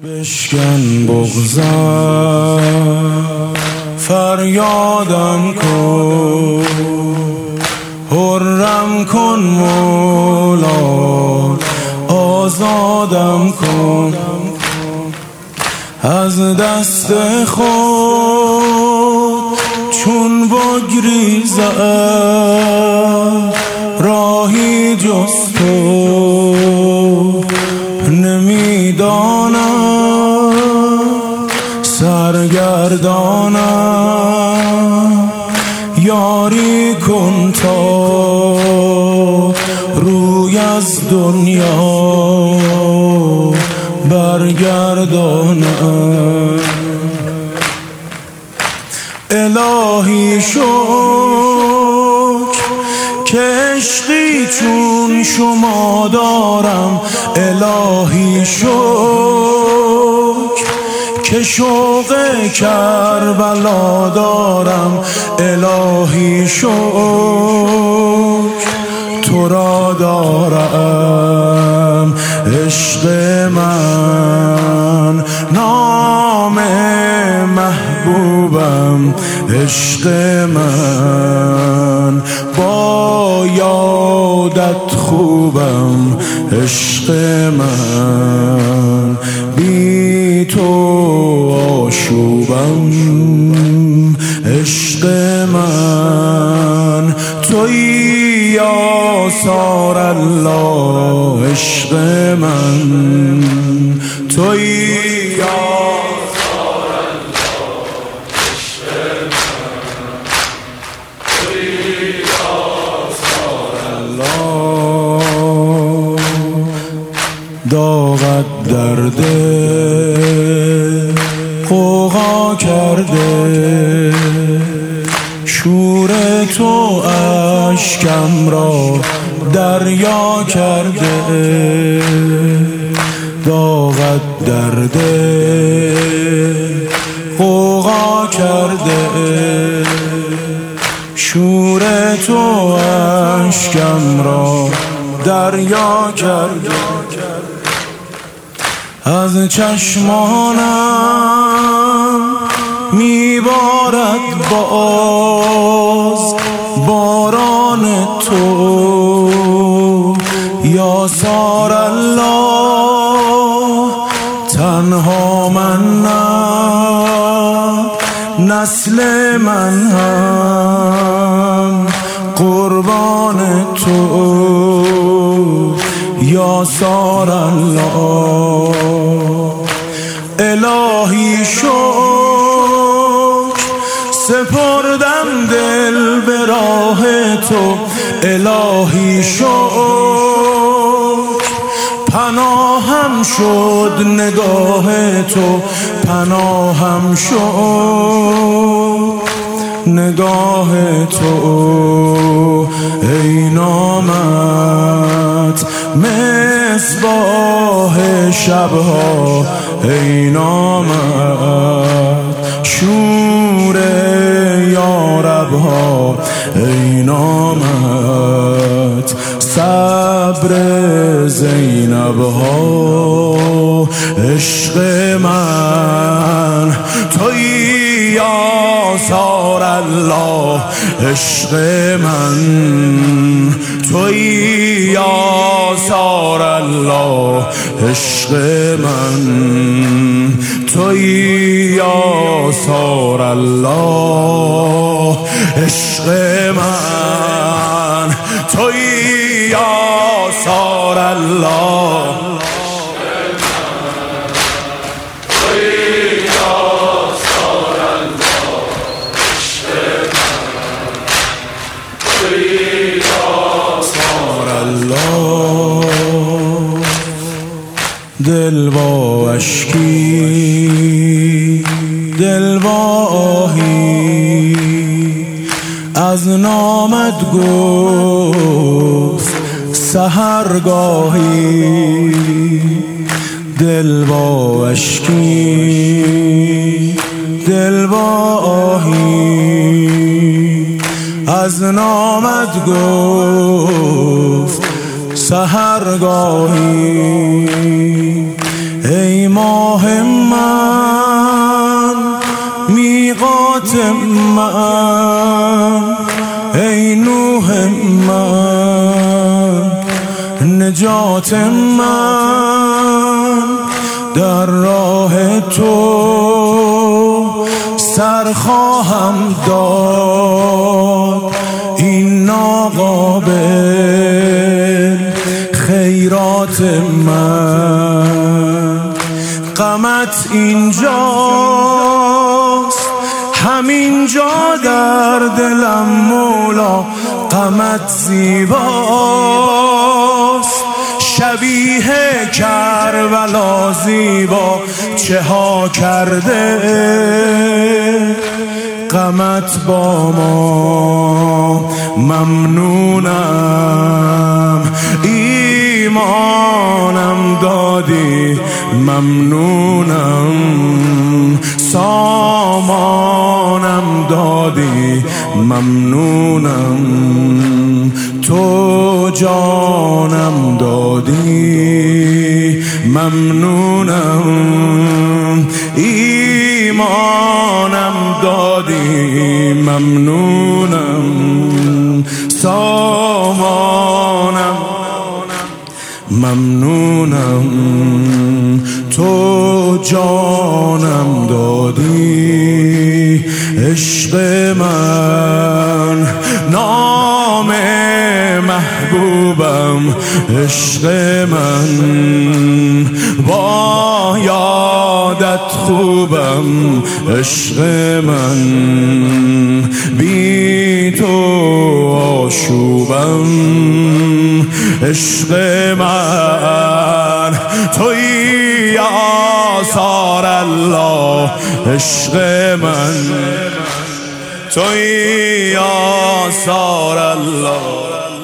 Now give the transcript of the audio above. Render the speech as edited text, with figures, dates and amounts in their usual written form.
بشکن بغضم فریادم کن، حرم کن مولا، آزادم کن از دست خود. چون بگریزم راهی جز تو نمیدانم، سرگردانم یاری کن تا روی از دنیا برگردانم. الهی شکر که عشقی چون شما دارم، الهی شکر که شوق کربلا دارم، الهی شکر تو را دارم. عشق من نام محبوبم، عشق من با یادت خوبم، عشق من بی تو آشوبم، عشق من تویی آثار الله، عشق من تویی آثار الله، عشق من تویی آثار الله. داغت درده غوغا کرده، شور تو اشکم را دریا کرده. داغت درده غوغا کرده، شور تو اشکم را دریا کرده. از چشمانم میبارد باز باران تو، یا سار الله. تنها من نه، نسل من هم قربان تو، یا سار الله. الهی شکر سپردم دل به راه تو، الهی شکر پناهم شد نگاه تو، پناهم شد نگاه تو. ای نامت مصباح شبها، ای نامت شور یاربها، ای نامت صبر زینبها. عشق من تویی آثار الله، عشق من تویی آثار الله، عشق من تویی آثار الله، عشق من تویی آثار الله. دل با اشکی، دل با آهی از نامت گفت سحرگاهی. دل با اشکی، دل با آهی از نامت گفت سحرگاهی. ای ماه من میقات من، ای نوح من نجات من، در راه تو سر خواهم داد این ناقابل خیرات من. غمت اینجاست همینجا در دلم مولا، غمت زیباست شبیه کربلا زیبا چه ها کرده، غمت با ما ممنونم، ایمانم دادی ممنونم، سامانم دادی ممنونم، تو جانم دادی ممنونم، ایمانم دادی ممنونم، سامانم ممنونم، تو جانم دادی. عشق من نام محبوبم، عشق من با یادت خوبم، عشق من بی تو آشوبم، عشق من تویی آثار الله، عشق من تویی آثار الله.